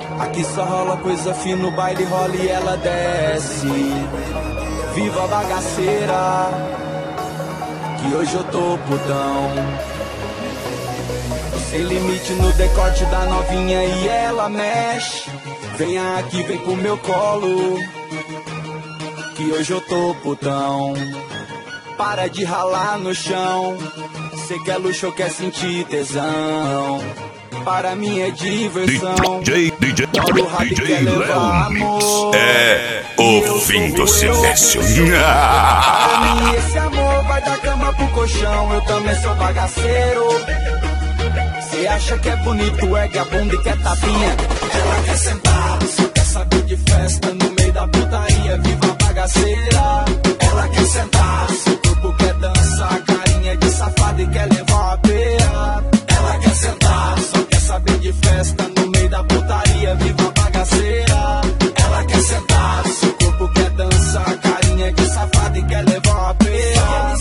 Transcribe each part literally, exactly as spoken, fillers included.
Aqui só rola coisa fina, o baile rola e ela desce. Viva a bagaceira, que hoje eu tô putão. Sem limite no decote da novinha e ela mexe. Venha aqui, vem pro meu colo, que hoje eu tô putão. Para de ralar no chão, cê quer luxo ou quer sentir tesão. Para mim é diversão. D J, D J, D J Léo Mix. É o fim do silêncio. Para mim esse amor vai da cama pro colchão. Eu também sou bagaceiro. Cê acha que é bonito, ergue a bunda e quer tapinha. Ela quer sentar, só quer saber de festa no meio da putaria. Viva a bagaceira. Ela quer sentar, seu corpo quer dançar, carinha de safada e quer levar a peia. Ela quer sentar, só quer saber de festa no meio da putaria. Viva a bagaceira. Ela quer sentar, seu corpo quer dançar, carinha de safada e quer levar a peia.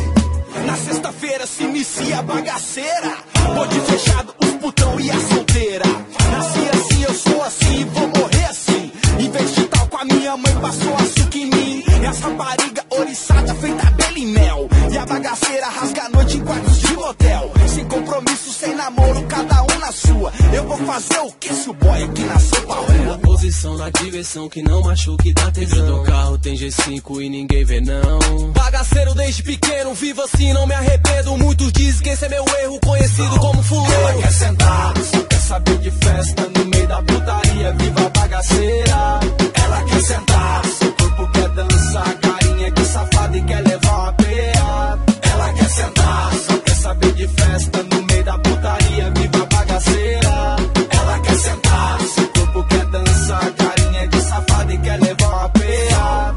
Na sexta-feira se inicia a bagaceira. Bonde fechado, os putão e a solteira. Nasci assim, eu sou assim, vou morrer assim. Em vez de tal com a minha mãe, passou açúcar em mim. E as rapariga oriçada, feita abelha e mel. E a bagaceira rasga a noite em quartos de motel. Sem compromisso, sem namoro, cada um na sua. Eu vou fazer o que se o boy aqui nasceu pra rua? Posição na diversão que não machuque, dá tesão. Do carro tem G cinco e ninguém vê não. Bagaceiro desde pequeno, vivo assim, não me arrependo. Muitos dizem que esse é meu erro, conhecido como fuleiro. Ela quer sentar, só quer saber de festa no meio da putaria. Viva a bagaceira. Ela quer sentar, seu corpo quer dançar, carinha de safada e quer levar a peia. Ela quer sentar, só quer saber de festa no meio da putaria. Viva a bagaceira. Ela quer sentar, seu corpo quer dançar, carinha de safada e quer levar a peia.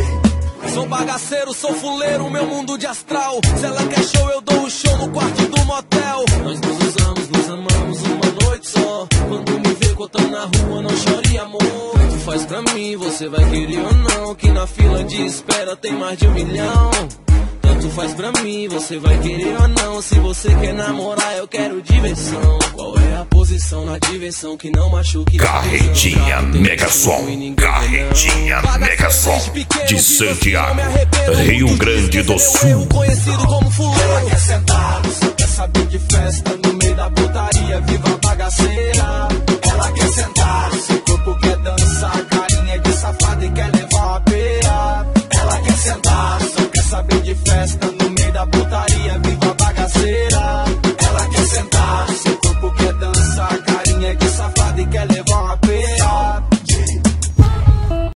Sou bagaceiro, sou fuleiro, meu mundo de astral. Se ela quer show, eu dou o show no quarto do motel. Nós nos usamos, nos amamos uma noite só. Quando me vê contando na rua, não chore amor. Tu faz pra mim, você vai querer ou não, que na fila de espera tem mais de um milhão. Tanto faz pra mim, você vai querer ou não. Se você quer namorar, eu quero diversão. Qual é a posição na diversão que não machuque? Carretinha Mega Som, Carretinha Mega Som, de Santiago, Rio Grande do Sul. Conhecido como fuleiro. Ela quer sentar, só quer saber de festa no meio da putaria. Viva a bagaceira. Ela quer sentar.